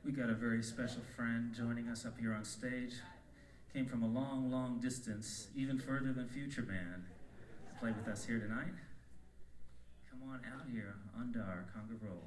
We got a very special friend joining us up here on stage. Came from a long, long distance, even further than Future Band, to play with us here tonight. Come on out here, Undar conga roll.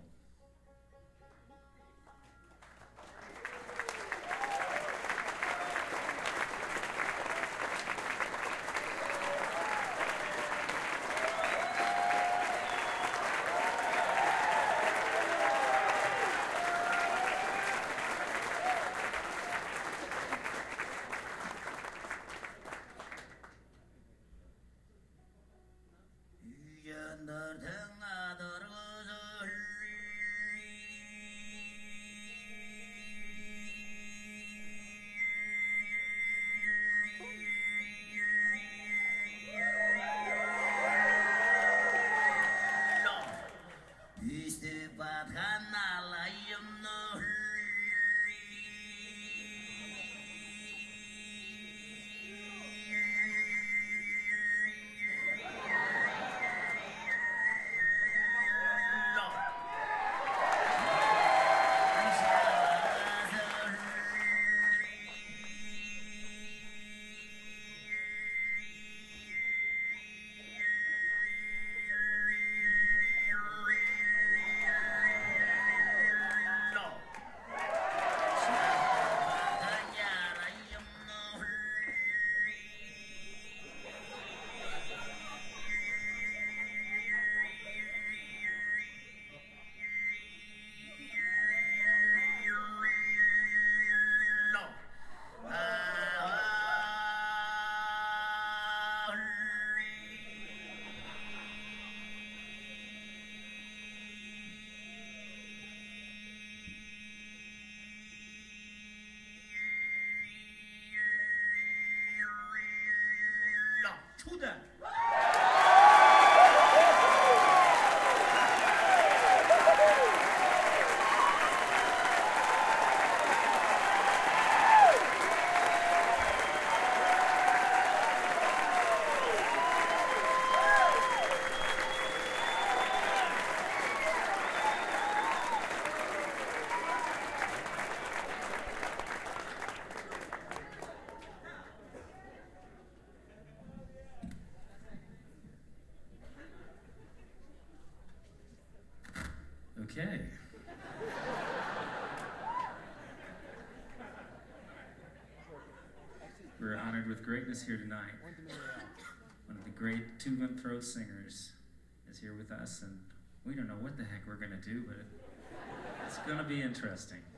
Okay. We're honored with greatness here tonight. One of the great tuba and throat singers is here with us, and we don't know what the heck we're going to do, but it's going to be interesting.